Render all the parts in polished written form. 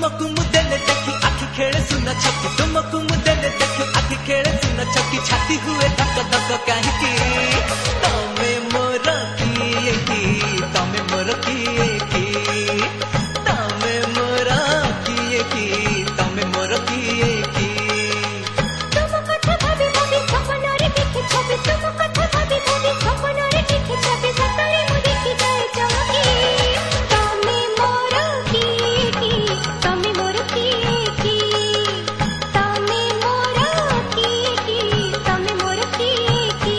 तुमको मुदेले देखी आखि खेले सुना छकी तुमको मुदेले देखी आखि खेले सुना छकी छाती हुए धक धक काहे तमे मोर किए की तमे मोर किए की तमे मोर किए की तमे मोर किए की तुम कथा भाभी भाभी सपना रे देखे छवि तुम कथा भाभी भाभी सपना रे देखे छवि सताले मु देखी जाए चमकी तमे मोर किए की तमे मोर किए की तमे मोर किए की तमे मोर किए की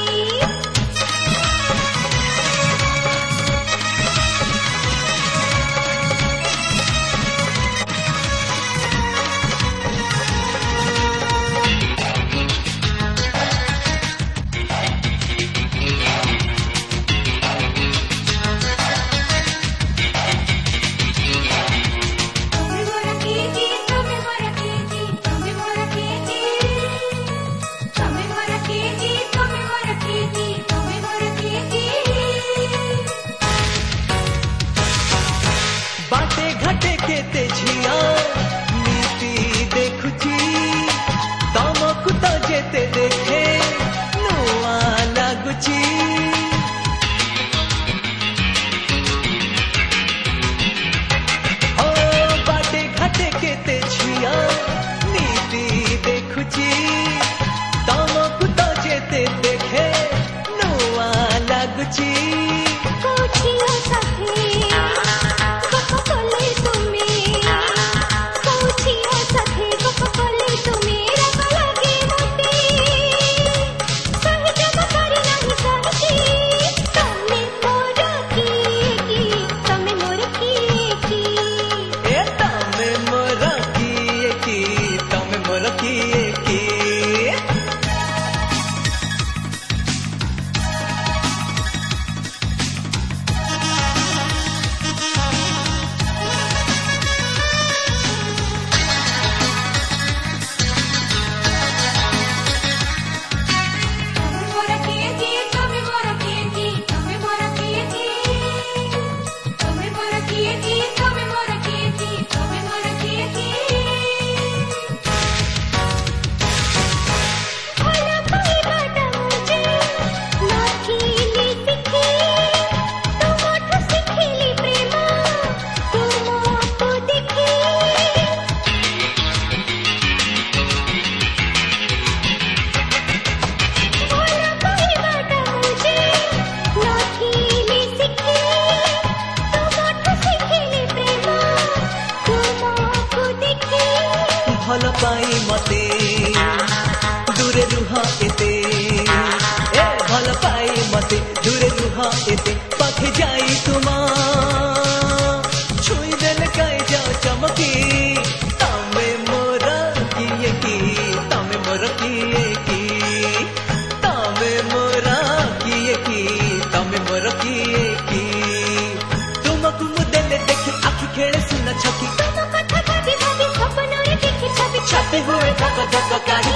बाटे घटे केते झिया नीति देखुची तमकु तो जेते देखे नुआ लागुची ओ बाटे घटे केते झिया नीति देखुची तमकु तो जेते देखे नुआ लागुची कोचिया साथे कले तुमे कोचिया साथे कले तुमे रग लगे मोते सही जब करी नहीं सहती तमे मोर किए की तमे मोर किए की ए तमे मोर किए की तमे मोर किए की भल पाई मते दूरे रुह एते ए भल पाई मते दूरे रुह एते पाखे जाई तुमा छुई देल काई जाओ चमकी तमे मोर किए की तमे मोर किए की तमे मोर किए की तमे मोर किए की तुमको मुदेले देखी आखि खेले सुना छकी तुम कथा भाभी भाभी सपना रे देखे छवि छाती हुए धक धक काहे